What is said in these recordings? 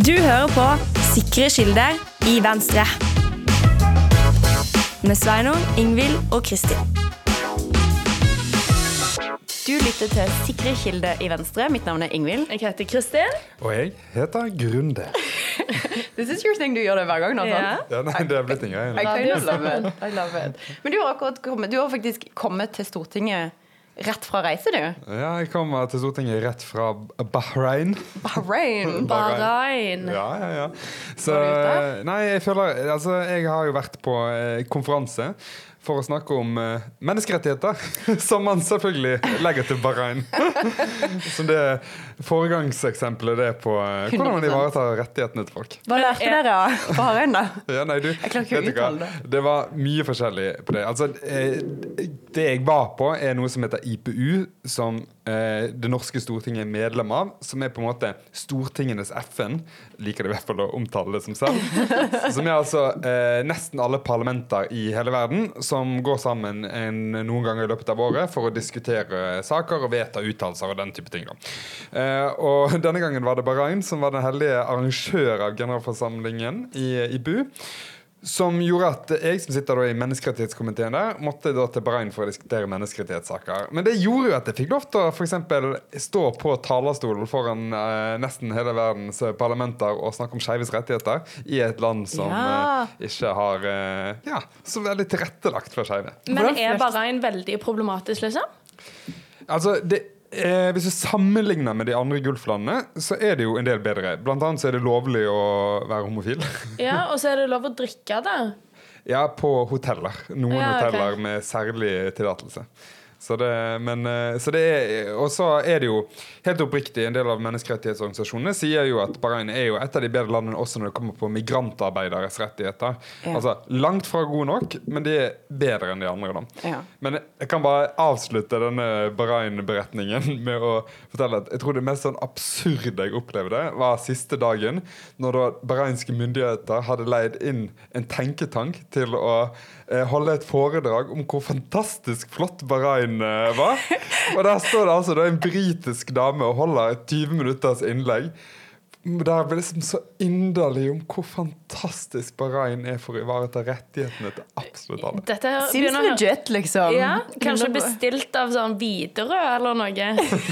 Du hører på Sikre kilder I Venstre. Med Sveinung, Ingvild og Kristin. Du lytter til Sikre kilder I Venstre. Mitt navn Ingvild. Jeg heter Kristin. Og jeg heter Grunde. This is your thing, du gjør det hver gang nå, sant? Ja, nei, det blitt en greie. I kind of love it. I love it. Men du har faktisk kommet til Stortinget rett fra reise, du? Ja, jeg kommer til Stortinget rett fra Bahrain. Bahrain. Ja. Så, Hva har du gjort der? nei, jeg har jo vært på konferanse for å snakke om menneskerettigheter, som man selvfølgelig legger til Bahrain. Som det foregangseksempelet det på hvordan man ivaretar rettighetene til folk. Hva lærte dere av Bahrain, da? Ja, nei, du, Jeg klarer ikke å vet du hva? uttale det. Det var mye forskjellig på det. Altså, det jeg var på noe som heter IPU, som det norske Stortinget medlem av, som på en måte Stortingenes FN, liker det I hvert fall å omtale det som selv, som altså nesten alle parlamenter I hele verden, som går sammen noen ganger I løpet av året for å diskutere saker og vedta uttalelser og den type ting. Og denne gangen var det Bahrain som var den heldige arrangør av generalforsamlingen I IPU, som gjorde at jeg som sitter da I menneskerettighetskomiteen der, måtte da til Bahrain for å diskutere menneskerettighetssaker. Men det gjorde jo at jeg fikk lov til å for eksempel stå på talerstolen foran nesten hele verdens parlamenter og snakke om skeives rettigheter I et land som ikke har så veldig tilrettelagt for skeive. Men Bahrain veldig problematisk, liksom? Altså, hvis du sammenligner med de andre gulflandene, så det jo en del bedre. Blant annet så det lovlig å være homofil. Ja, og så det lov å drikke da. Ja, på hoteller. Noen hoteller ok. med særlig tillatelse. Så og så det jo helt oppriktig, en del av menneskerettighetsorganisasjonene sier jo at Bahrain jo et av de bedre landene også når det kommer på migrantarbeideres rettigheter. Ja. Altså langt fra god nok, men de bedre enn de andre da. Ja. Men jeg kan bare avslutte denne Bahrain-beretningen med å fortelle at jeg tror det mest sånn absurde jeg opplevde var siste dagen når da bahrainske myndigheter hadde leid inn en tenketank til å holde et foredrag om hvor fantastisk flott Bahrain var. Og der står det altså en britisk dame og holder et 20 minutters innlegg. Der ble liksom så inderlig om hvor fantastisk Bahrain for å ivareta rettighetene til absolutt alle. Dette her Seems legit, liksom. Ja, kanskje bestilt av sånn Widerøe eller noe.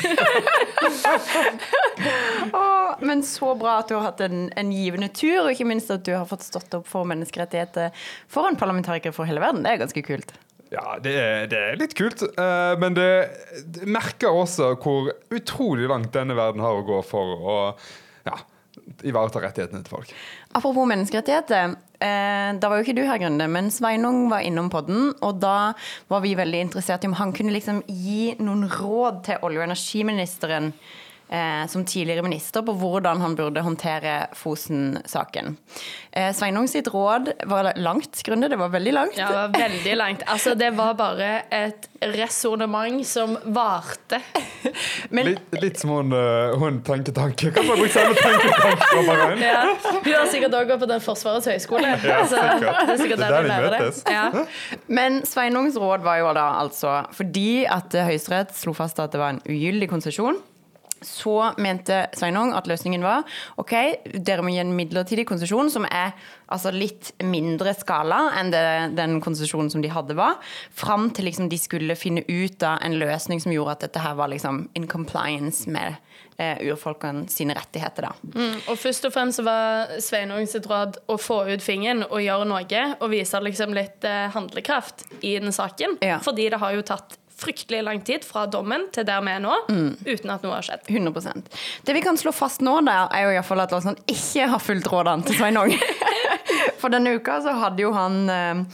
Men så bra at du har hatt en givende tur, og ikke minst at du har fått stått opp for menneskerettigheter foran parlamentarikere for hele verden. Det ganske kult. Ja, det litt kult, men det merker også hvor utrolig langt denne verden har å gå for å ivareta rettighetene til folk. Apropos menneskerettigheter, da var jo ikke du her, Grunde, men Sveinung var innom podden, og da var vi veldig interessert I om han kunne liksom gi noen råd til olje- og energiministeren som tidligere minister på hvordan han burde håndtere Fosen-saken. Sveinung sitt råd var langt, Grunde, det var veldig langt. Ja, det var veldig langt. Altså, det var bare et resonemang som varte. Men, litt som hun tenketanke. Kan man bruke samme tenketanke fra Bahrain? Ja, hun har sikkert også gått på den Forsvarets høyskole. Ja, Så det sikkert det der de de lærer møtes. det. Ja. men Sveinungs råd var jo da altså, fordi at Høyesterett slo fast at det var en ugyldig konsesjon, så mente Sveinung at løsningen var ok, dere må gi en midlertidig konsesjon som altså litt mindre skala enn den konsesjonen som de hadde var, frem til liksom de skulle finne ut av en løsning som gjorde at dette her var liksom in compliance med urfolkene sine rettigheter da. Og først og fremst så var Sveinung sitt råd å få ut fingeren og gjøre noe, og vise liksom litt handlekraft I den saken, Ja. fordi det har jo tatt fryktelig lang tid fra dommen til der vi nå, uten at noe har skjedd. 100%. Det vi kan slå fast nå der, jo I hvert fall at Larsson ikke har fulgt rådene til Sveinung. For denne uka så hadde jo han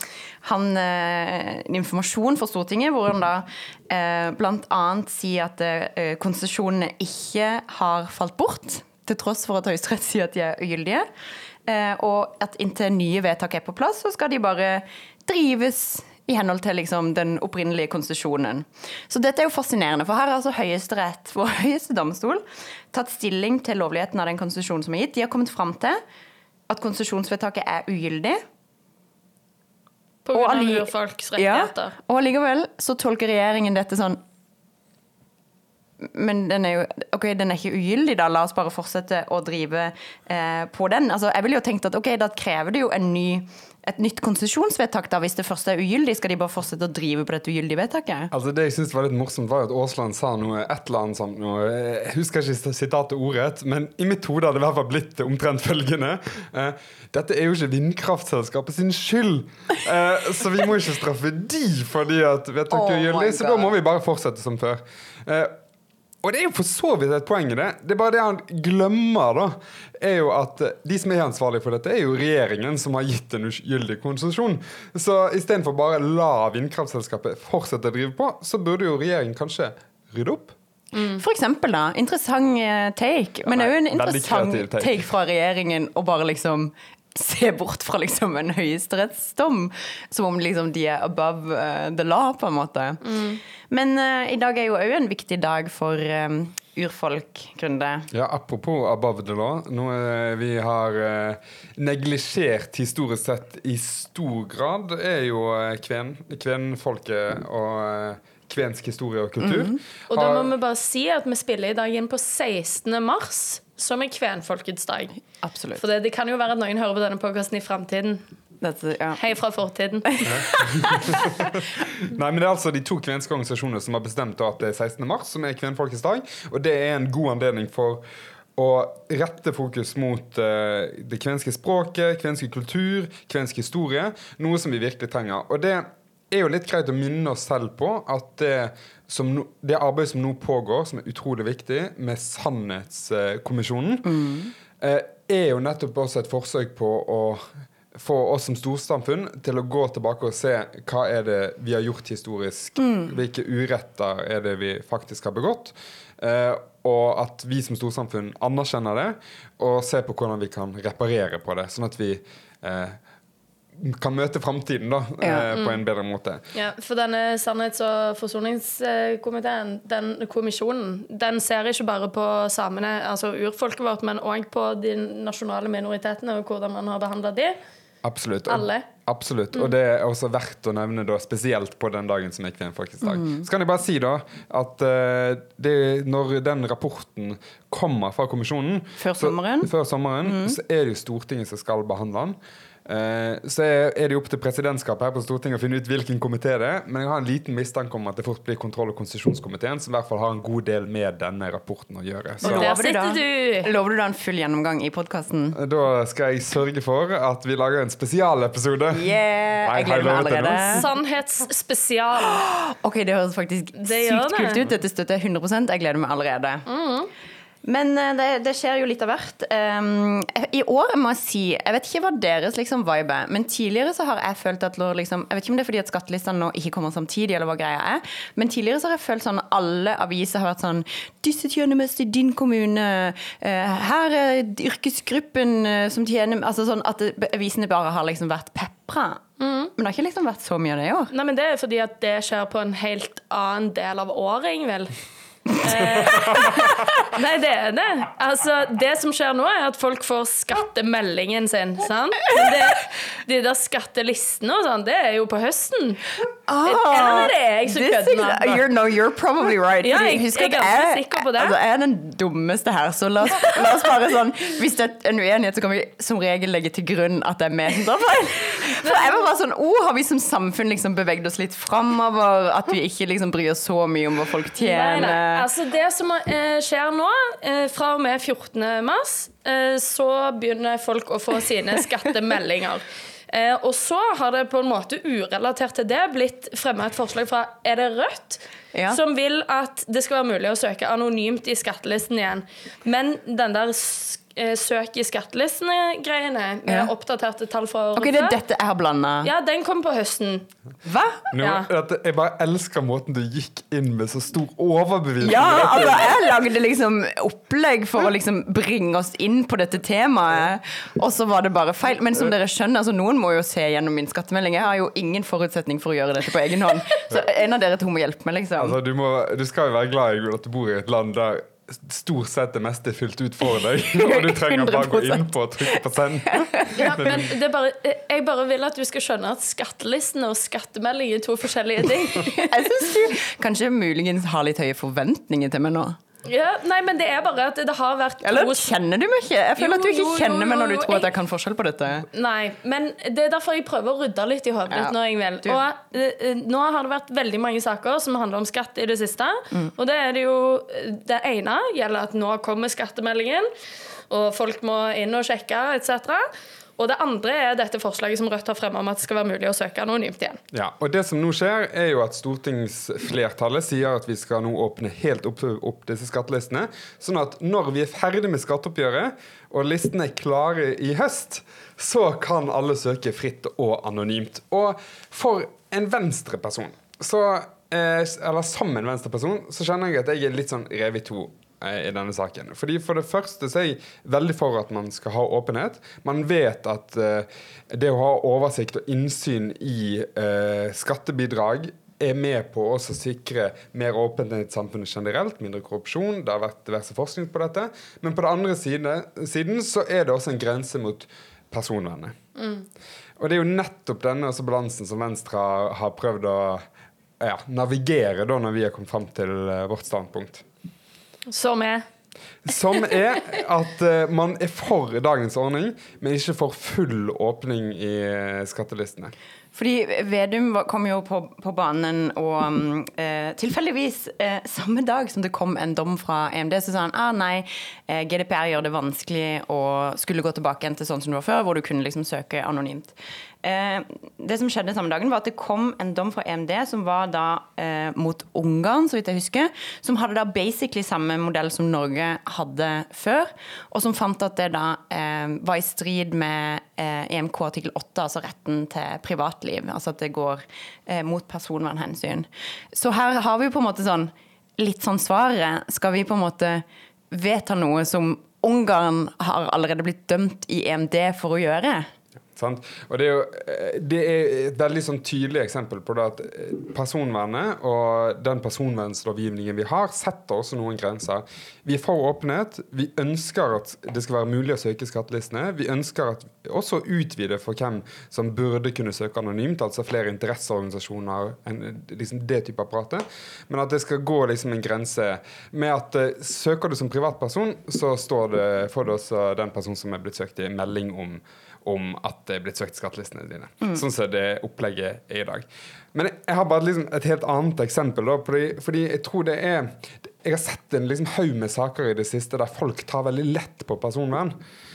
informasjon for Stortinget, hvor han da blant annet sier at konsesjonene ikke har falt bort, til tross for at Høyesterett sier at de ugyldige, og at inntil nye vedtak på plass, så skal de bare drives I henhold til liksom, den opprinnelige konsesjonen. Så dette jo fascinerende, for her har altså Høyesterett, vår høyeste domstol, tatt stilling til lovligheten av den konsesjonen som gitt. De har kommet frem til at konsesjonsvedtaket ugyldig. På grunn av urfolks rettigheter. Ja, og allikevel så tolker regjeringen dette sånn men den er jo den er ikke ugyldig da, la oss bare fortsette å drive på den. Altså, jeg ville jo tenkt at da krever det jo et nytt konsesjonsvedtak da, hvis det første er ugyldig, skal de bare fortsette å drive på dette ugyldige vedtaket? Altså det jeg synes var litt morsomt var at Aasland sa et eller annet sånt, jeg husker ikke sitatet ordet, men i mitt hode hadde det i hvert fall blitt omtrent følgende. Dette er jo ikke vindkraftselskapet sin skyld, så vi må ikke straffe de fordi at vedtaket er ugyldig, så da må vi bare fortsette som før. Og det er jo for så vidt et poeng i det. Det er bare det han glemmer da, er jo at de som er ansvarlige for dette er jo regjeringen som har gitt en ugyldig konsesjon. Så i stedet for bare la vindkraftselskapet fortsette å drive på, så burde jo regjeringen kanskje rydde opp. For eksempel da, interessant take, men det er jo en interessant take fra regjeringen å bare liksom se bort fra liksom en høyesterettsdom, som om liksom de er above the law på en måte. Men i dag er jo også en viktig dag for urfolk, Grunde. Ja, apropos above the law, noe vi har neglisjert historisk sett i stor grad, er jo kvenfolket og kvensk historie og kultur. Og da må vi bare si at vi spiller i dag inn på 16. mars, som er kvenfolkets dag. Absolutt. For det kan jo være at noen hører på denne podcasten i fremtiden. Hei fra fortiden. Nei, men det er altså de 2 kvenske organisasjoner som har bestemt at det er 16. mars, som er kvenfolkets dag, og det er en god anledning for å rette fokus mot det kvenske språket, kvenske kultur, kvensk historie, noe som vi virkelig trenger. Og det er jo litt greit å minne oss selv på at det arbeidet som nå pågår, som er utrolig viktig, med Sannhetskommisjonen, er jo nettopp også et forsøk på å få oss som storsamfunn til å gå tilbake og se hva er det vi har gjort historisk, hvilke uretter er det vi faktisk har begått, og at vi som storsamfunn anerkjenner det, og ser på hvordan vi kan reparere på det, sånn at vi kan møte fremtiden da, på en bedre måte. Ja, for denne Sannhets- og forsoningskomiteen, den kommisjonen, den ser ikke bare på samene, altså urfolket vårt, men også på de nasjonale minoritetene og hvordan man har behandlet de. Absolutt. Alle. Absolutt. Og det er også verdt å nevne da, spesielt på den dagen som er kvenfolkets dag. Så kan jeg bare si da, at når den rapporten kommer fra kommisjonen før sommeren, så er det jo Stortinget som skal behandle den. Så er det opp til presidentskapet her på Stortinget å finne ut hvilken komité det er, men jeg har en liten mistanke om at det fort blir kontroll- og konstitusjonskomiteen, som i hvert fall har en god del med denne rapporten å gjøre. Så lover du da en full gjennomgang i podcasten? Da skal jeg sørge for at vi lager en spesialepisode. Jeg gleder meg allerede. Sannhetsspesial. Ok, det høres faktisk sykt kult ut. Dette støtter jeg 100%. Jeg gleder meg allerede. Men det skjer jo litt av hvert. I år må jeg si, jeg vet ikke hva deres liksom vibe er, men tidligere så har jeg følt at liksom, jeg vet ikke om det er fordi at skattelistene nå ikke kommer samtidig, eller hva greia er, men tidligere så har jeg følt sånn, alle aviser har vært sånn, disse tjener mest i din kommune, her er yrkesgruppen som tjener, altså sånn at avisene bare har liksom vært peppra. Men det har ikke liksom vært så mye av det i år. Nei, men det er fordi at det skjer på en helt annen del av året, Ingvild. Nei, det er det. Altså, det som skjer nå er at folk får skattemeldingen sin, sant? De der skattelistene og sånn, det er jo på høsten. Eller det er jeg som kødder med. You're probably right. Ja, jeg er ganske sikker på det. Altså, jeg er den dummeste her, så la oss bare sånn, hvis det er en uenighet, så kan vi som regel legge til grunn at det er meg som tar feil. For jeg var bare sånn, har vi som samfunn liksom beveget oss litt fremover, at vi ikke liksom bryr oss så mye om hva folk tjener? Nei. Altså det som skjer nå, fra og med 14. mars, så begynner folk å få sine skattemeldinger. Og så har det på en måte urelatert til det blitt fremmet et forslag fra Er det Rødt? Ja. Som vil at det skal være mulig å søke anonymt i skattelisten igjen. Men den der søk i skattelistene-greiene med oppdaterte tall fra året. Ok, det er dette jeg har blandet. Ja, den kom på høsten. Hva? Jeg bare elsker måten du gikk inn med så stor overbevisning. Ja, altså jeg lagde liksom opplegg for å liksom bringe oss inn på dette temaet, og så var det bare feil. Men som dere skjønner, altså noen må jo se gjennom min skattemelding. Jeg har jo ingen forutsetning for å gjøre dette på egen hånd. Så en av dere to må hjelpe meg, liksom. Altså, du skal jo være glad i at du bor i et land der stort sett det meste fylt ut for deg, og du trenger bare gå inn på og trykke på send. Ja, men jeg bare vil at du skal skjønne at skattelisten og skattemelding er to forskjellige ting. Jeg synes du kanskje muligens har litt høye forventninger til meg nå. Ja, nei, men det er bare at det har vært Eller kjenner du meg ikke? Jeg føler at du ikke kjenner meg når du tror at jeg kan forskjell på dette. Nei, men det er derfor jeg prøver å rydde litt i hodet ditt nå, Ingvild. Og nå har det vært veldig mange saker som handler om skatt i det siste. Og det er det jo, det ene gjelder at nå kommer skattemeldingen, og folk må inn og sjekke, etc. Og det andre er dette forslaget som Rødt har fremmet om at det skal være mulig å søke anonymt igjen. Ja, og det som nå skjer er jo at stortingsflertallet sier at vi skal nå åpne helt opp disse skattelistene, sånn at når vi er ferdig med skatteoppgjøret, og listene er klare i høst, så kan alle søke fritt og anonymt. Og for en venstreperson, eller som en venstreperson, så kjenner jeg at jeg er litt sånn revet i to i denne saken. Fordi for det første så er jeg veldig for at man skal ha åpenhet. Man vet at det å ha oversikt og innsyn i skattebidrag er med på å også sikre mer åpenhet i samfunnet generelt, mindre korrupsjon. Det har vært diverse forskning på dette. Men på den andre siden så er det også en grense mot personvernet. Og det er jo nettopp denne balansen som Venstre har prøvd å navigere da når vi har kommet frem til vårt standpunkt. Som er at man er for dagens ordning, men ikke for full åpning i skattelistene. Fordi Vedum kom jo på banen, og tilfeldigvis samme dag som det kom en dom fra EMD, så sa han, nei, GDPR gjør det vanskelig å skulle gå tilbake igjen til sånn som det var før, hvor du kunne liksom søke anonymt. Det som skjedde samme dagen var at det kom en dom fra EMD som var da mot Ungarn, så vidt jeg husker, som hadde da basically samme modell som Norge hadde før, og som fant at det da var i strid med EMK artikkel 8, altså retten til privatliv, altså at det går mot personvernhensyn. Så her har vi på en måte litt sånn svaret. Skal vi på en måte vedta noe som Ungarn har allerede blitt dømt i EMD for å gjøre? Sant? Og det er et veldig sånn tydelig eksempel på det at personvernet og den personvernslovgivningen vi har setter også noen grenser. Vi er for åpenhet, vi ønsker at det skal være mulig å søke skattelistene, vi ønsker at også utvide for hvem som burde kunne søke anonymt, altså flere interesseorganisasjoner, liksom det type apparatet, men at det skal gå liksom en grense med at søker du som privatperson, så får du også den person som er blitt søkt i melding om at det er blitt søkt skattelistene dine. Sånn som det opplegget er i dag. Men jeg har bare liksom et helt annet eksempel da, fordi jeg tror jeg har sett en liksom haug med saker i det siste der folk tar veldig lett på personvern.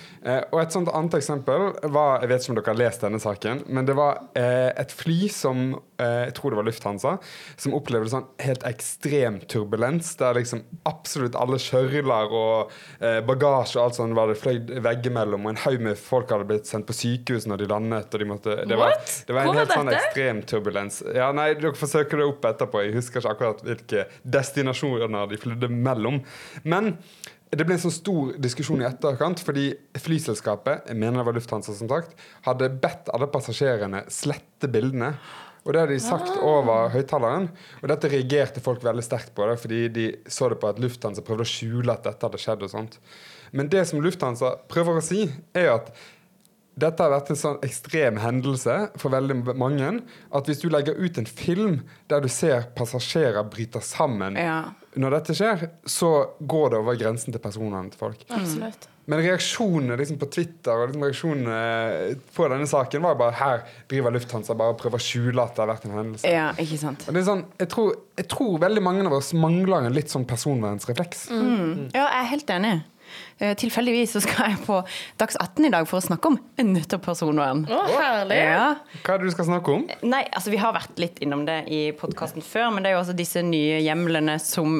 Og et sånt annet eksempel var, jeg vet ikke om dere har lest denne saken, men det var et fly som, jeg tror det var Lufthansa, som opplevde sånn helt ekstrem turbulens, der liksom absolutt alle kjørler og bagasje og alt sånt var det fløyd veggimellom, og en haug med folk hadde blitt sendt på sykehus når de landet, og de måtte... Det var en helt sånn ekstrem turbulens. Ja, nei, dere får søke det opp etterpå. Jeg husker ikke akkurat hvilke destinasjoner de flydde mellom. Men det ble en sånn stor diskusjon i etterkant, fordi flyselskapet, jeg mener det var Lufthansa som sagt, hadde bedt alle passasjerene slette bildene. Og det hadde de sagt over høyttaleren. Og dette reagerte folk veldig sterkt på det, fordi de så det på at Lufthansa prøvde å skjule at dette hadde skjedd og sånt. Men det som Lufthansa prøver å si, er at dette har vært en sånn ekstrem hendelse for veldig mange, at hvis du legger ut en film der du ser passasjerer bryter sammen, når dette skjer, så går det over grensen til personene til folk. Absolutt. Men reaksjonene liksom på Twitter og liksom reaksjonene på denne saken var bare her driver Lufthansa bare og prøver å skjule at det har vært en hendelse. Ja, ikke sant. Og det er sånn, jeg tror veldig mange av oss mangler en litt sånn personvernsrefleks. Ja, jeg er helt enig. Tilfeldigvis så skal jeg på Dags 18 i dag for å snakke om nettopp personvern. Herlig! Ja. Hva er det du skal snakke om? Nei, altså vi har vært litt innom det i podcasten før, men det er jo også disse nye hjemlene som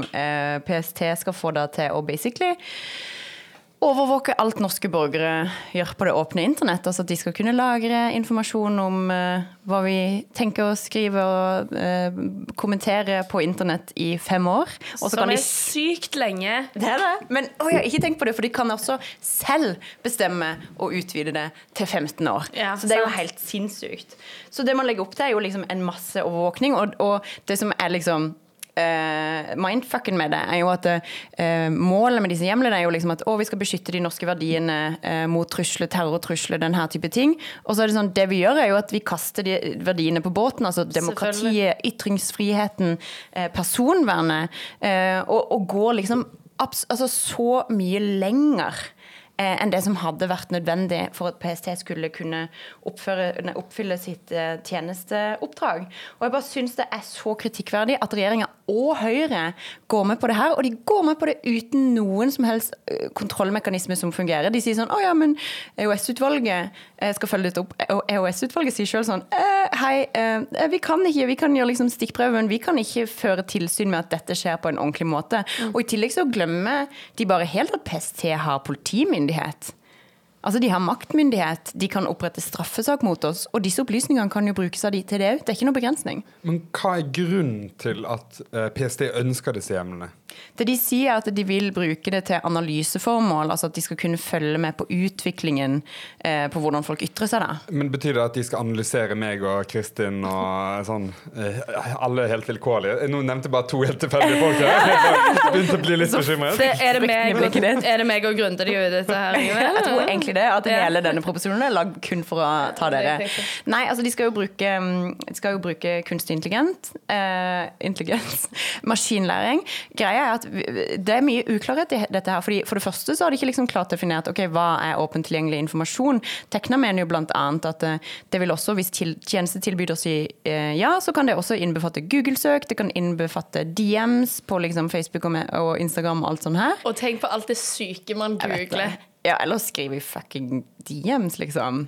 PST skal få da til å basically overvåke alt norske borgere gjør på det åpne internett, altså at de skal kunne lagre informasjon om hva vi tenker å skrive og kommentere på internett i 5 år. Og så som er sykt lenge. Det er det. Men ikke tenk på det, for de kan også selv bestemme å utvide det til 15 år. Ja, så det er jo helt sinnssykt. Så det man legger opp til er jo liksom en masse overvåkning, og det som er liksom mindfucken med det er jo at målet med disse hjemlene er jo liksom at vi skal beskytte de norske verdiene mot trusler, terrortrusler, den her type ting. Og så er det sånn, det vi gjør er jo at vi kaster de verdiene på båten, altså demokratiet, ytringsfriheten, personvernet, og går liksom så mye lenger enn det som hadde vært nødvendig for at PST skulle kunne oppfylle sitt tjenesteoppdrag. Og jeg bare synes det er så kritikkverdig at regjeringen og Høyre går med på det her, og de går med på det uten noen som helst kontrollmekanisme som fungerer. De sier sånn, men EOS-utvalget skal følge dette opp, og EOS-utvalget sier selv sånn, hei, vi kan gjøre liksom stikkprøve, men vi kan ikke føre tilsyn med at dette skjer på en ordentlig måte. Og i tillegg så glemmer de bare helt at PST har politimyndighet. Altså, de har maktmyndighet, de kan opprette straffesak mot oss, og disse opplysningene kan jo brukes av de til det. Det er ikke noe begrensning. Men hva er grunnen til at PST ønsker disse hjemlene? Det de sier er at de vil bruke det til analyseformål, altså at de skal kunne følge med på utviklingen på hvordan folk ytrer seg da. Men betyr det at de skal analysere meg og Kristin og sånn, alle helt vilkårlige? Nå nevnte jeg bare 2 helt tilfeldige folk her. Jeg begynte å bli litt bekymret. Er det meg og Grunde de gjør dette her? Jeg tror egentlig det, at hele denne proposisjonen er lagd kun for å ta dere. Nei, altså de skal jo bruke kunstig intelligens, maskinlæring. Greia er at det er mye uklarhet i dette her, fordi for det første så har de ikke liksom klart definert hva er åpent tilgjengelig informasjon. Tekna mener jo blant annet at det vil også, hvis tjenestetilbyder sier så kan det også innbefatte Google-søk, det kan innbefatte DMs på liksom Facebook og Instagram og alt sånt her. Og tenk på alt det syke man googler. Ja, eller skrive i fucking DMs, liksom.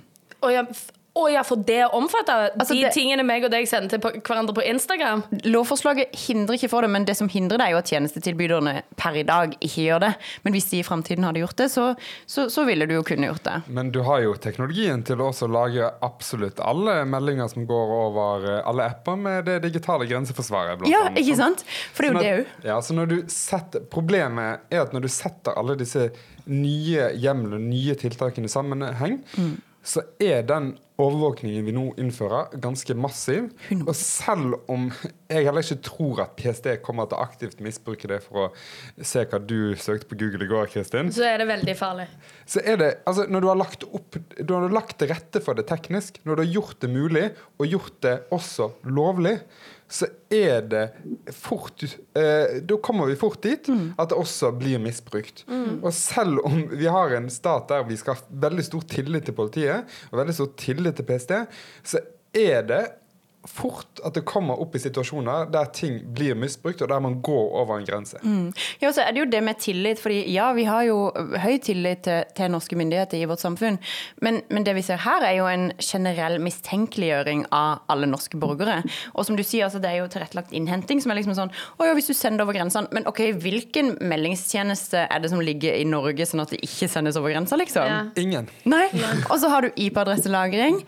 For det omfatter tingene meg og deg sender til hverandre på Instagram. Lovforslaget hindrer ikke for det, men det som hindrer det er jo at tjenestetilbyderne per i dag ikke gjør det. Men hvis de i fremtiden hadde gjort det, så ville du jo kunne gjort det. Men du har jo teknologien til å også lage absolutt alle meldinger som går over alle apper med det digitale grenseforsvaret. Ja, ikke sant? For det er jo det jo. Ja, så problemet er at når du setter alle disse nye hjemlene, nye tiltakene i sammenheng, så er den overvåkningen vi nå innfører ganske massiv. Og selv om jeg heller ikke tror at PST kommer til aktivt misbruke det for å se hva du søkte på Google i går, Kristin. Så er det veldig farlig. Så er det, altså når du har lagt til rette for det teknisk, når du har gjort det mulig, og gjort det også lovlig, så er det fort, da kommer vi fort dit at det også blir misbrukt. Og selv om vi har en stat der vi skal ha veldig stor tillit til politiet, og veldig stor tillit til PST, så er det fort at det kommer opp i situasjoner der ting blir misbrukt, og der man går over en grense. Ja, så er det jo det med tillit, fordi vi har jo høy tillit til norske myndigheter i vårt samfunn, men det vi ser her er jo en generell mistenkeliggjøring av alle norske borgere. Og som du sier, altså, det er jo tilrettelagt innhenting, som er liksom sånn, hvis du sender over grensen, men hvilken meldingstjeneste er det som ligger i Norge, sånn at det ikke sendes over grensen, liksom? Ja. Ingen. Nei. Og så har du IP-adresselagring,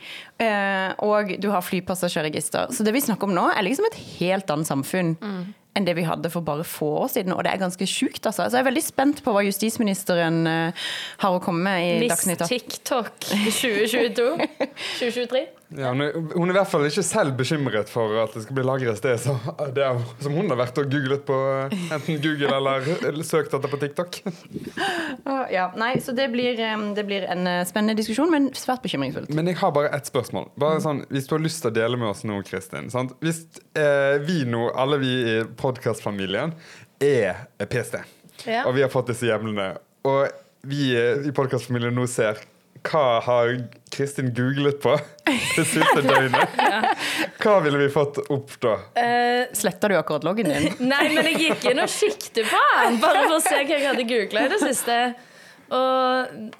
og du har flypassasjerregister. Så det vi snakker om nå er liksom et helt annet samfunn enn det vi hadde for bare få år siden, og det er ganske sykt, altså. Så jeg er veldig spent på hva justisministeren har å komme med i Dagsnytt 18. Miss TikTok 2022, 2023. Ja, hun er i hvert fall ikke selv bekymret for at det skal bli lagret det som hun har vært og googlet på enten Google eller søkt etter på TikTok. Ja, nei, så det blir en spennende diskusjon, men svært bekymringsfullt. Men jeg har bare et spørsmål. Bare sånn, hvis du har lyst til å dele med oss nå, Kristin, sant? Hvis vi nå, alle vi i podcastfamilien, er PST, og vi har fått disse hjemlene, og vi i podcastfamilien nå ser hva har Kristin googlet på det siste døgnet? Hva ville vi fått opp da? Sletter du akkurat loggen din? Nei, men jeg gikk inn og kikket på den, bare for å se hva jeg hadde googlet i det siste. Og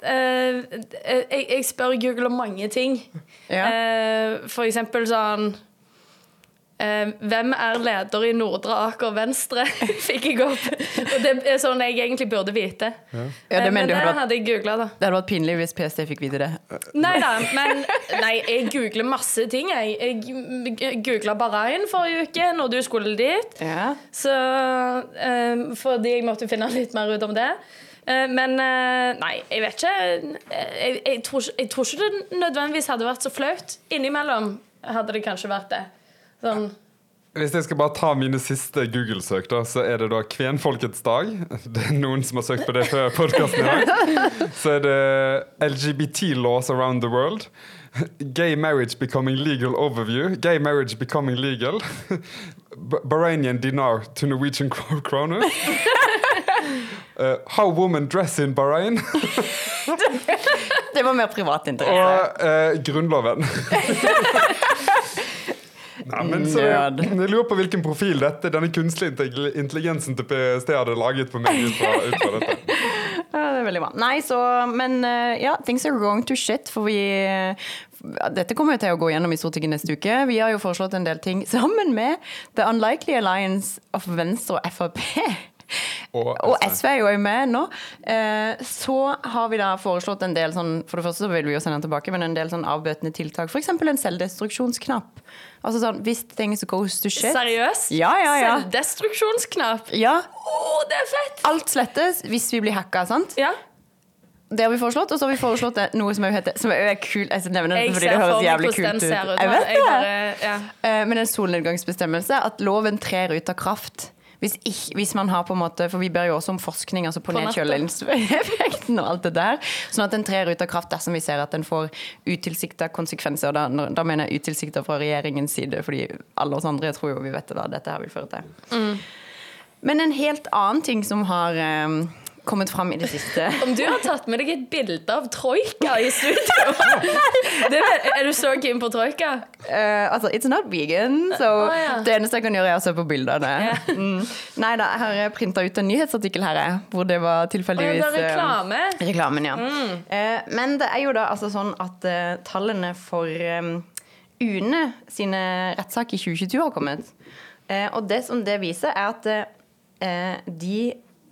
jeg spør Google om mange ting. For eksempel sånn hvem er leder i Nordre Aker Venstre? Fikk jeg opp. Og det er sånn jeg egentlig burde vite. Men det hadde jeg googlet da. Det hadde vært pinlig hvis PST fikk vite det. Nei, jeg googler masse ting. Jeg googlet Bahrain forrige uke når du skulle dit. Så fordi jeg måtte finne litt mer ut om det. Men nei, jeg vet ikke. Jeg tror ikke det nødvendigvis hadde vært så flaut. Innimellom hadde det kanskje vært det. Sånn. Hvis jeg skal bare ta mine siste Google-søk, da, så er det da Kvenfolkets dag. Det er noen som har søkt på det før podcasten i dag. Så er det LGBT laws around the world. Gay marriage becoming legal overview. Gay marriage becoming legal. Bahrainian dinar to Norwegian kroner. How women dress in Bahrain. Det var mer privat interesse. Og Grunnloven. Ja, men så jeg lurer på hvilken profil denne kunstige intelligensen til PST hadde laget på meg ut fra dette. Ja, det er veldig bra. Nei, men things are going to shit, for dette kommer jo til å gå gjennom i Stortinget neste uke. Vi har jo foreslått en del ting sammen med The Unlikely Alliance of Venstre og FrP. Og SV er jo med nå. Så har vi da foreslått en del sånn, for det første så vil vi jo sende den tilbake, men en del sånn avbøtende tiltak. For eksempel en selvdestruksjonsknapp. Altså sånn, hvis things goes to shit. Seriøst? Ja. Selvdestruksjonsknapp? Ja. Det er fett! Alt slettes hvis vi blir hacket, sant? Ja. Det har vi foreslått, og så har vi foreslått noe som er kult. Jeg nevner det fordi det høres jævlig kult ut. Jeg vet det! Men en solnedgangsbestemmelse, at loven trer ut av kraft. Hvis man har på en måte, for vi ber jo også om forskning altså på nedkjølingseffekten og alt det der, sånn at den trer ut av kraft dersom vi ser at den får utilsiktet konsekvenser, og da mener jeg utilsiktet fra regjeringens side, fordi alle oss andre tror jo vi vet det da, dette her vil føre til. Men en helt annen ting som har kommet fram i det siste. Om du har tatt med deg et bilde av Troika i studio? Er du så keen på Troika? Altså, it's not vegan, så det eneste jeg kan gjøre er å se på bildene. Neida, jeg har printet ut en nyhetsartikkel her, hvor det var tilfeldigvis... det er reklame. Reklamen, ja. Men det er jo da altså sånn at tallene for UNE sine rettssaker i 2022 har kommet. Og det som det viser er at de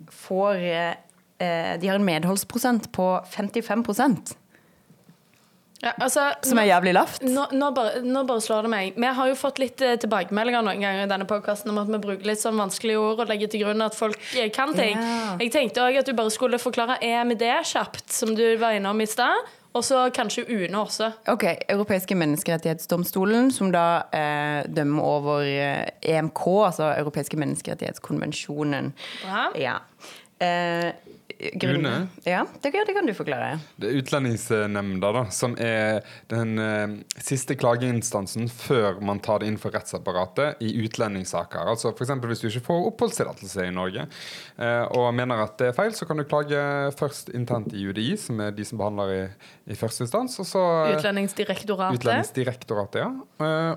har en medholdsprosent på 55%. Ja, altså, som er jævlig lavt. Nå bare slår det meg. Vi har jo fått litt tilbakemeldinger noen ganger i denne podcasten om at vi bruker litt sånn vanskelige ord og legger til grunn at folk kan ting. Jeg tenkte også at du bare skulle forklare EMD kjapt, som du var innom i sted, og så kanskje UNE også. Ok, Europeiske menneskerettighetsdomstolen, som da dømmer over EMK, altså Europeiske menneskerettighetskonvensjonen. Bra. Ja. UNE? Ja, det kan du forklare. Det er Utlendingsnemnda da, som er den siste klageinstansen før man tar det inn for rettsapparatet i utlendingssaker. Altså for eksempel hvis du ikke får oppholdstillatelse i Norge og mener at det er feil, så kan du klage først internt i UDI, som er de som behandler i første instans, og så Utlendingsdirektoratet, ja.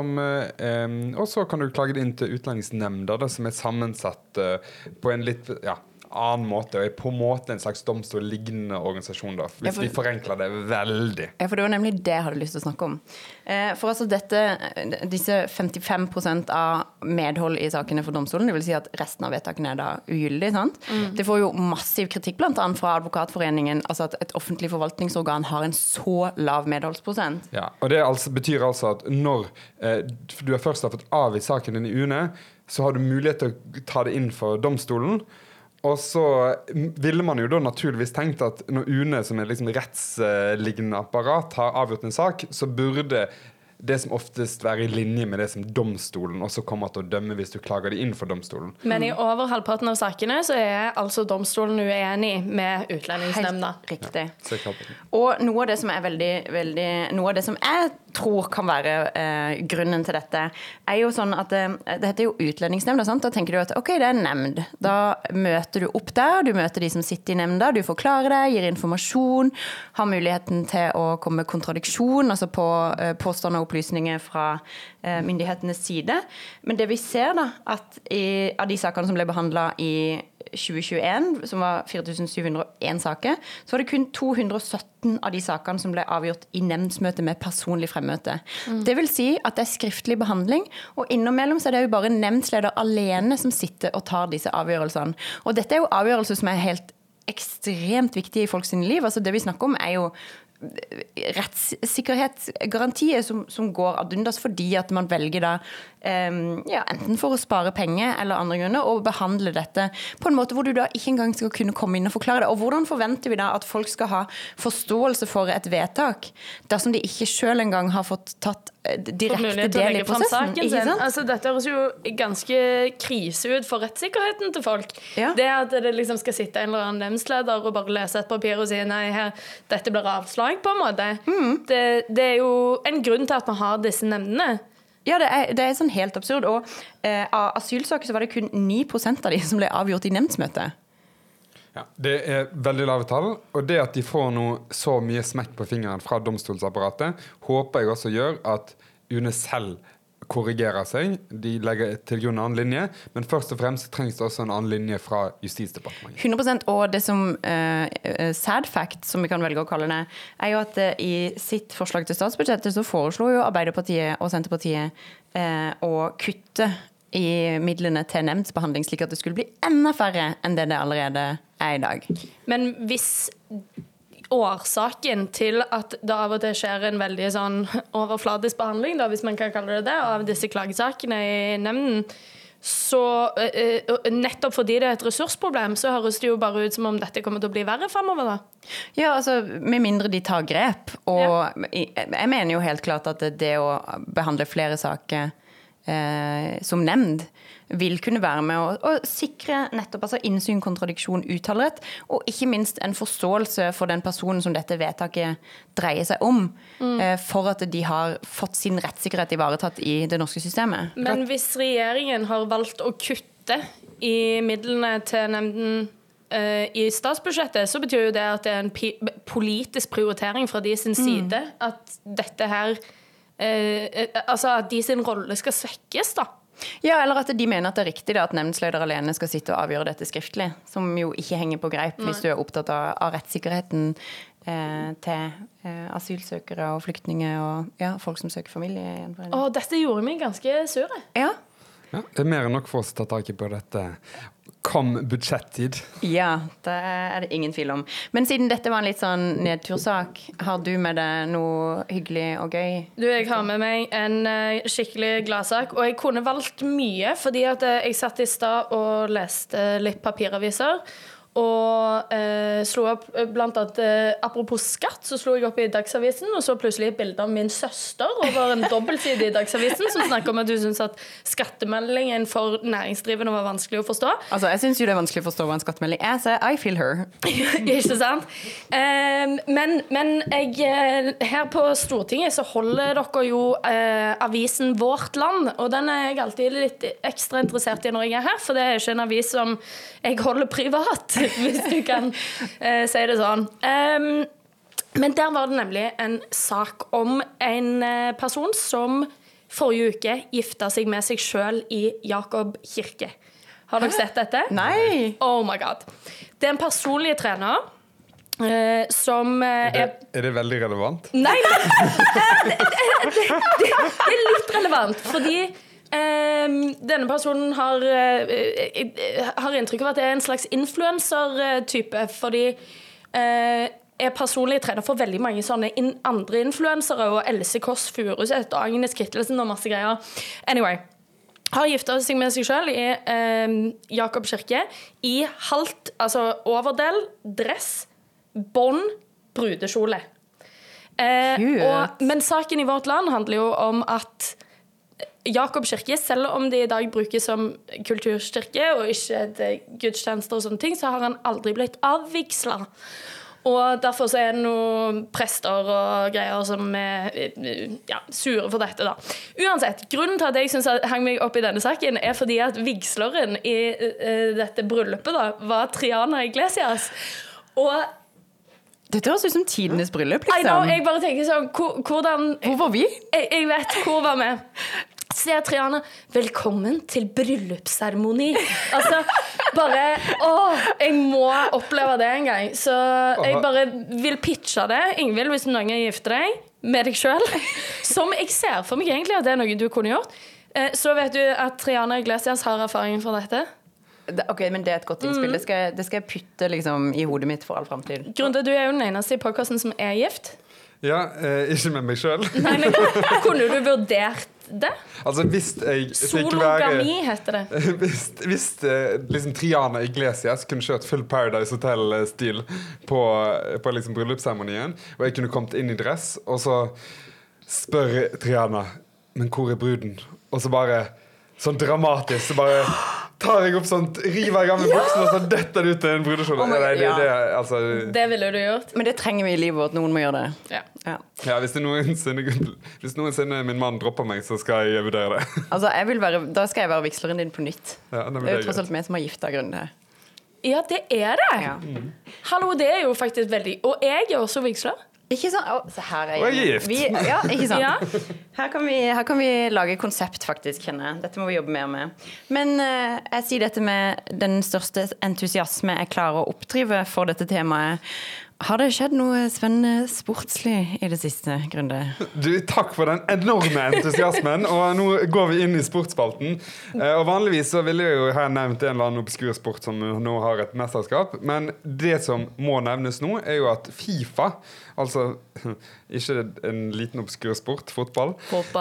Og så kan du klage det inn til Utlendingsnemnda, som er sammensatt på en litt, annen måte, og er på en måte en slags domstol-lignende organisasjon da, hvis vi forenkler det veldig. Ja, for det var nemlig det jeg hadde lyst til å snakke om. For altså disse 55% av medhold i sakene for domstolen, det vil si at resten av vedtakene er da ugyldig, sant? Det får jo massiv kritikk blant annet fra Advokatforeningen, altså at et offentlig forvaltningsorgan har en så lav medholdsprosent. Ja, og det betyr altså at når du først har fått avgitt saken din i UNE, så har du mulighet til å ta det inn for domstolen. Og så ville man jo da naturligvis tenkt at når UNE, som er liksom rettsliggende apparat, har avgjort en sak, så burde det som oftest være i linje med det som domstolen også kommer til å dømme hvis du klager det inn for domstolen. Men i over halvparten av sakene så er altså domstolen uenig med Utlendingsnemnda. Helt riktig. Og noe av det som er noe av det som jeg tror kan være grunnen til dette, er jo sånn at det heter jo Utlendingsnemnda, sant? Da tenker du at ok, det er en nemnd. Da møter du opp der, du møter de som sitter i nemnda, du forklarer deg, gir informasjon, har muligheten til å komme med kontradiksjon, altså på påstående opplysninger fra myndighetenes side. Men det vi ser da, at av de sakene som ble behandlet i 2021, som var 4701 saker, så var det kun 217 av de sakene som ble avgjort i nemndsmøte med personlig fremmøte. Det vil si at det er skriftlig behandling, og innimellom så er det jo bare nemndsleder alene som sitter og tar disse avgjørelsene. Og dette er jo avgjørelser som er helt ekstremt viktige i folks liv. Altså det vi snakker om er jo rettssikkerhetsgarantier som går ad undas fordi at man velger da enten for å spare penger eller andre grunner og behandle dette på en måte hvor du da ikke engang skal kunne komme inn og forklare det. Og hvordan forventer vi da at folk skal ha forståelse for et vedtak dersom de ikke selv engang har fått tatt direkte del i prosessen? Ikke sant? Altså, dette høres jo ganske krise ut for rettssikkerheten til folk. Ja. Det at det liksom skal sitte en eller annen nemndsleder og bare lese et papir og si nei, dette blir avslag på en måte. Det er jo en grunn til at man har disse nemndene. Ja, det er sånn helt absurd. Og av asylsaker så var det kun 9% av de som ble avgjort i nemndsmøte. Ja, det er veldig lave tall, og det at de får noe så mye smekk på fingeren fra domstolsapparatet, håper jeg også gjør at UNE selv korrigerer seg. De legger til grunn en annen linje, men først og fremst trengs det også en annen linje fra Justisdepartementet. 100%, og det som sad fact, som vi kan velge å kalle det, er jo at i sitt forslag til statsbudsjettet så foreslo jo Arbeiderpartiet og Senterpartiet å kutte i midlene til nemndsbehandling, slik at det skulle bli enda færre enn det allerede er i dag. Men hvis årsaken til at det av og til skjer en veldig sånn overfladisk behandling, da, hvis man kan kalle det, av disse klagesakene i nemnden, så nettopp fordi det er et ressursproblem, så høres det jo bare ut som om dette kommer til å bli verre fremover da. Ja, altså, med mindre de tar grep, og jeg mener jo helt klart at det å behandle flere saker som nemnd vil kunne være med å sikre nettopp altså innsyn, kontradiksjon, uttalrett, og ikke minst en forståelse for den personen som dette vedtaket dreier seg om, for at de har fått sin rettssikkerhet ivaretatt i det norske systemet. Men hvis regjeringen har valgt å kutte i midlene til nemnden i statsbudsjettet, så betyr jo det at det er en politisk prioritering fra de sin side, at dette her altså at de sin rolle skal svekkes da. Ja, eller at de mener at det er riktig da, at nemndsleder alene skal sitte og avgjøre dette skriftlig, som jo ikke henger på greip hvis du er opptatt av rettssikkerheten til asylsøkere og flyktninger og folk som søker familie. Dette gjorde meg ganske sure. Ja, det er mer enn nok for oss å ta tak i på dette. Kom budsjettid. Ja, det er det ingen tvil om. Men siden dette var en litt sånn nedtursak, har du med deg noe hyggelig og gøy? Du, jeg har med meg en skikkelig gladsak, og jeg kunne valgt mye, fordi at jeg satt i stad og leste litt papiraviser, og slo opp blant annet apropos skatt, så slo jeg opp i Dagsavisen og så plutselig et bilde av min søster over en dobbeltside i Dagsavisen som snakker om at du synes at skattemeldingen for næringsdrivende var vanskelig å forstå. Altså, jeg synes jo det er vanskelig å forstå hva en skattemelding er, så I feel her. Ikke sant? Men jeg, her på Stortinget så holder dere jo avisen Vårt Land, og den er jeg alltid litt ekstra interessert i når jeg er her, for det er ikke en avis som jeg holder privat, hvis du kan si det sånn. Men der var det nemlig en sak om en person som forrige uke gifta seg med seg selv i Jakob kirke. Har dere sett dette? Nei! Oh my god. Det er en personlig trener som Er det veldig relevant? Nei, det er litt relevant, fordi denne personen har inntrykk av at det er en slags influencer-type, fordi er personlig trener for veldig mange sånne andre influensere, og Else Kåss Furuseth og Agnes Kittelsen og masse greier. Anyway, har giftet seg med seg selv i Jakob kirke i halvt, altså overdel, dress, bånd, brudekjole. Men saken i Vårt Land handler jo om at Jakob kirke, selv om de i dag brukes som kulturkirke og ikke gudstjenester og sånne ting, så har han aldri blitt avvigslet. Og derfor så er det noen prester og greier som er sure for dette da. Uansett, grunnen til at jeg synes jeg hang meg opp i denne saken er fordi at vigsleren i dette bryllupet da, var Triana Iglesias. Og dette høres ut som tidenes bryllup, liksom. I know, jeg bare tenker sånn, hvordan... Hvor var vi? Jeg vet hvor var vi. Sier Triana, velkommen til bryllupsseremoni. Altså, bare, jeg må oppleve det en gang. Så jeg bare vil pitche det. Ingvild, hvis noen gifter deg med deg selv, som jeg ser for meg egentlig at det er noe du kunne gjort, så vet du at Triana Iglesias har erfaring fra dette. Ok, men det er et godt innspill. Det skal jeg putte liksom, i hodet mitt for all fremtid. Grunnen til at du er jo den eneste i podcasten som er gift. Ja, ikke med meg selv. Nei, men kunne du vurdert det? Altså, hvis jeg fikk Sologami heter det. Hvis liksom Triana Iglesias kunne kjørt full Paradise Hotel-stil på liksom bryllupsseremonien, og jeg kunne kommet inn i dress, og så spør Triana, men hvor er bruden? Og så bare, sånn dramatisk, så bare tar jeg opp sånt, river jeg av med buksen, og så detter det ut til en brudekjole. Det ville du gjort. Men det trenger vi i livet vårt, noen må gjøre det. Ja, hvis noensinne min mann dropper meg, så skal jeg vurdere det. Altså, da skal jeg være vigsleren din på nytt. Ja, det er jo tross alt meg som har gifta grunnen her. Ja, det er det. Ja. Hallo, det er jo faktisk veldig... Og jeg er også vigsler. Ikke sant? Så her er jeg er gift. Ja, ikke sant? Ja. Her kan vi lage konsept, faktisk, kjenner jeg. Dette må vi jobbe mer med. Men jeg sier dette med den største entusiasme jeg klarer å oppdrive for dette temaet. Har det skjedd noe spennende sportslig i det siste, Grunde? Du, takk for den enorme entusiasmen, og nå går vi inn i sportsspalten. Og vanligvis så ville jeg jo her nevnt en eller annen obskur sport som nå har et mesterskap, men det som må nevnes nå er jo at FIFA, altså ikke en liten obskur sport, fotball,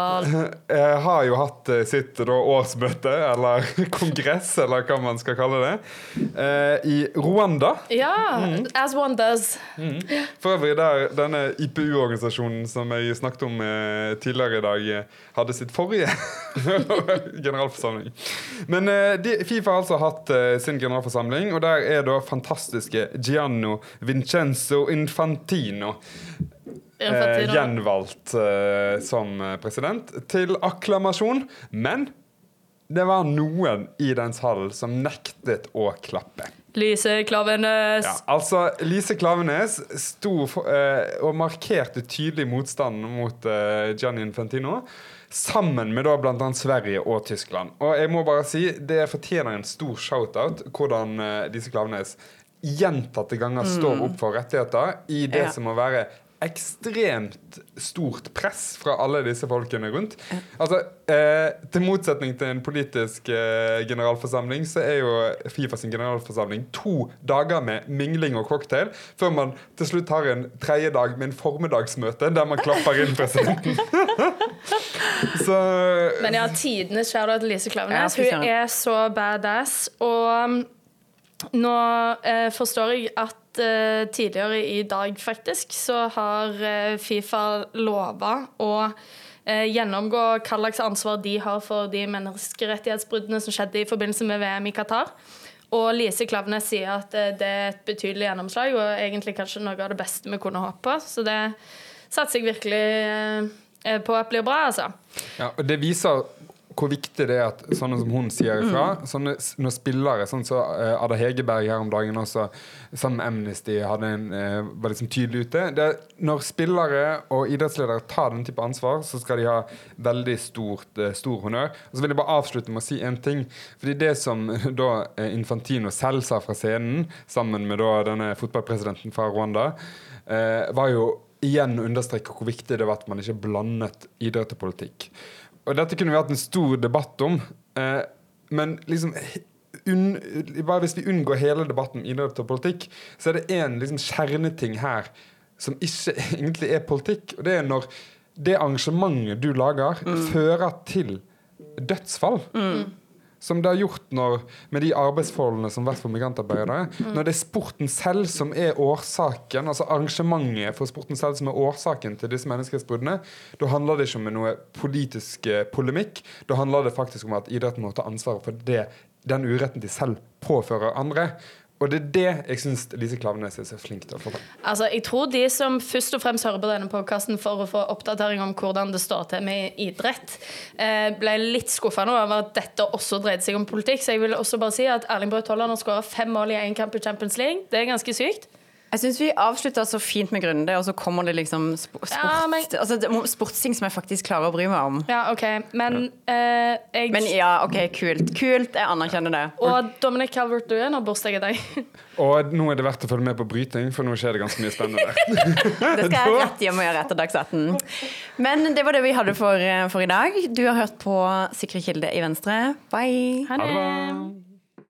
har jo hatt sitt årsmøte, eller kongress, eller hva man skal kalle det, i Rwanda. Ja, as one does. For øvrig der denne IPU-organisasjonen som jeg snakket om tidligere i dag hadde sitt forrige generalforsamling. Men FIFA har altså hatt sin generalforsamling, og der er da fantastiske Gianni Vincenzo Infantino gjenvalgt som president til akklamasjon, men det var noen i den salen som nektet å klappe. Lise Klaveness. Ja, altså Lise Klaveness sto og markerte tydelig motstand mot Gianni Infantino, sammen med da blant annet Sverige og Tyskland. Og jeg må bare si, det fortjener en stor shoutout hvordan Lise Klaveness gjentatte ganger står opp for rettigheter i det som må være ekstremt stort press fra alle disse folkene rundt. Altså, til motsetning til en politisk generalforsamling, så er jo FIFA sin generalforsamling 2 dager med mingling og cocktail, før man til slutt har en 3. dag med en formiddagsmøte der man klapper inn presidenten. Så... Men ja, tidenes kjære til Lise Klaveness. Hun er så badass, og nå forstår jeg at tidligere i dag faktisk så har FIFA lovet å gjennomgå hva slags ansvar de har for de menneskerettighetsbruddene som skjedde i forbindelse med VM i Qatar. Og Lise Klaveness sier at det er et betydelig gjennomslag, og egentlig kanskje noe av det beste vi kunne håpe på. Så det satser jeg virkelig på at blir bra, altså. Ja, og det viser hvor viktig det er at sånne som hun sier ifra, når spillere, sånn så Ada Hegerberg her om dagen også, sammen med Amnesty var liksom tydelig ute. Når spillere og idrettsledere tar den type ansvar, så skal de ha veldig stor honnør. Og så vil jeg bare avslutte med å si en ting, fordi det som da Infantino selv sa fra scenen, sammen med da denne fotballpresidenten fra Rwanda, var jo igjen å understreke hvor viktig det var at man ikke blandet idrett og politikk. Og dette kunne vi hatt en stor debatt om, men liksom, bare hvis vi unngår hele debatten om idrett og politikk, så er det en liksom kjerneting her som ikke egentlig er politikk, og det er når det arrangementet du lager fører til dødsfall. Som det har gjort med de arbeidsforholdene som har vært for migrantarbeidere. Når det er sporten selv som er årsaken, altså arrangementet for sporten selv som er årsaken til disse menneskerettighetsbruddene, da handler det ikke om noe politisk polemikk. Da handler det faktisk om at idretten må ta ansvar for den uretten de selv påfører andre. Og det er det jeg synes Lise Klaveness er så flink til å få. Altså, jeg tror de som først og fremst hører på denne podcasten for å få oppdatering om hvordan det står til med idrett, ble litt skuffet nå over at dette også dreide seg om politikk. Så jeg vil også bare si at Erling Braut Haaland har skåret 5 mål i 1 kamp i Champions League. Det er ganske sykt. Jeg synes vi avsluttet så fint med Grunde, og så kommer det liksom sportsting som jeg faktisk klarer å bry meg om. Ja, ok. Men ja, ok, kult. Kult, jeg anerkjenner det. Og Dominic Calvert-Lewin har bursdag i dag. Og nå er det verdt å følge med på bryting, for nå skjer det ganske mye spennende der. Det skal jeg rett hjem og gjøre etter Dags 18. Men det var det vi hadde for i dag. Du har hørt på Sikre Kilde i Venstre. Bye! Ha det bra!